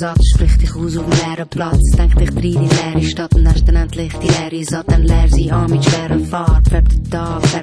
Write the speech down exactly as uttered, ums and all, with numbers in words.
Satz, sprich dich aus auf dem leeren Platz. Denk dich rein in die leere Stadt und hast dann endlich die leere Satt. Dann leer sie an mit schwerer Fahrt. Färbt der Tag, färbt